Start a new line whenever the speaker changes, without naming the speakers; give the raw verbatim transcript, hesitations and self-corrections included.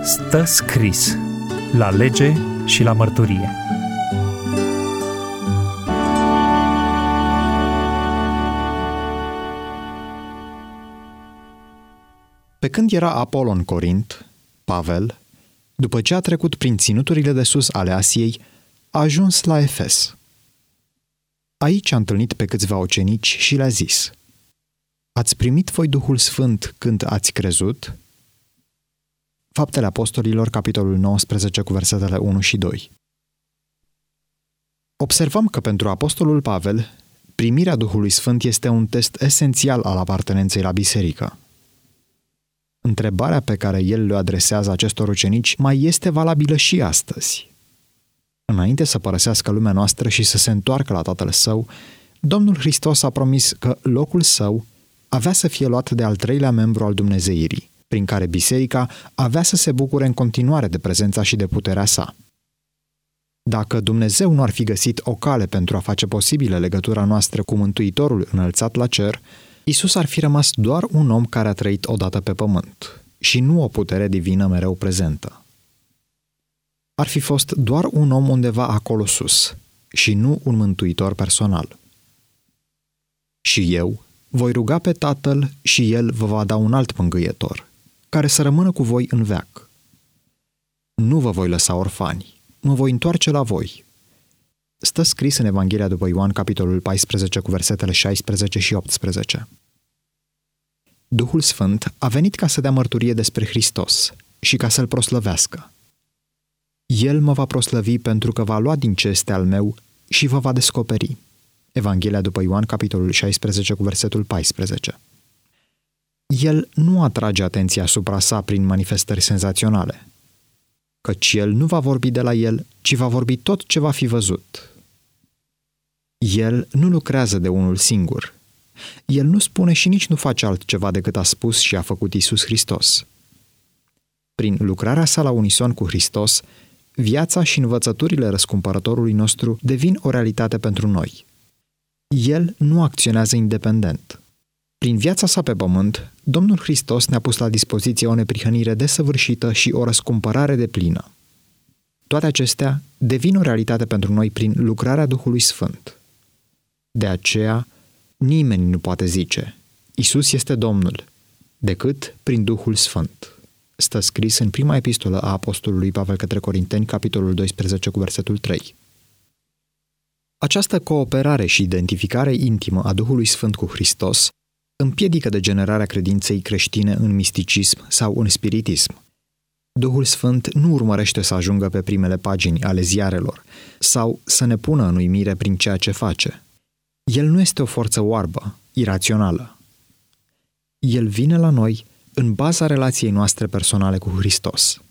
Stă scris la lege și la mărturie.
Pe când era Apollo în Corint, Pavel, după ce a trecut prin ținuturile de sus ale Asiei, a ajuns la Efes. Aici a întâlnit pe câțiva ucenici și le-a zis: Ați primit voi Duhul Sfânt când ați crezut? Faptele Apostolilor, capitolul nouăsprezece, cu versetele unu și doi. Observăm că pentru apostolul Pavel, primirea Duhului Sfânt este un test esențial al apartenenței la biserică. Întrebarea pe care el le adresează acestor ucenici mai este valabilă și astăzi. Înainte să părăsească lumea noastră și să se întoarcă la Tatăl Său, Domnul Hristos a promis că locul Său avea să fie luat de al treilea membru al dumnezeirii, prin care biserica avea să se bucure în continuare de prezența și de puterea sa. Dacă Dumnezeu nu ar fi găsit o cale pentru a face posibilă legătura noastră cu Mântuitorul înălțat la cer, Iisus ar fi rămas doar un om care a trăit odată pe pământ și nu o putere divină mereu prezentă. Ar fi fost doar un om undeva acolo sus și nu un mântuitor personal. Și eu voi ruga pe Tatăl și El vă va da un alt mângâietor, care să rămână cu voi în veac. Nu vă voi lăsa orfani, mă voi întoarce la voi. Stă scris în Evanghelia după Ioan, capitolul paisprezece, cu versetele șaisprezece și optsprezece. Duhul Sfânt a venit ca să dea mărturie despre Hristos și ca să-L proslăvească. El mă va proslăvi pentru că va lua din ce este al meu și vă va descoperi. Evanghelia după Ioan, capitolul șaisprezece, cu versetul paisprezece. El nu atrage atenția asupra sa prin manifestări senzaționale, căci El nu va vorbi de la El, ci va vorbi tot ce va fi văzut. El nu lucrează de unul singur. El nu spune și nici nu face altceva decât a spus și a făcut Iisus Hristos. Prin lucrarea sa la unison cu Hristos, viața și învățăturile răscumpărătorului nostru devin o realitate pentru noi. El nu acționează independent. Prin viața sa pe pământ, Domnul Hristos ne-a pus la dispoziție o neprihănire desăvârșită și o răscumpărare deplină. Toate acestea devin o realitate pentru noi prin lucrarea Duhului Sfânt. De aceea, nimeni nu poate zice: Iisus este Domnul, decât prin Duhul Sfânt. Stă scris în prima epistolă a apostolului Pavel către Corinteni, capitolul doisprezece, cu versetul trei. Această cooperare și identificare intimă a Duhului Sfânt cu Hristos împiedică degenerarea credinței creștine în misticism sau în spiritism. Duhul Sfânt nu urmărește să ajungă pe primele pagini ale ziarelor sau să ne pună în uimire prin ceea ce face. El nu este o forță oarbă, irațională. El vine la noi în baza relației noastre personale cu Hristos.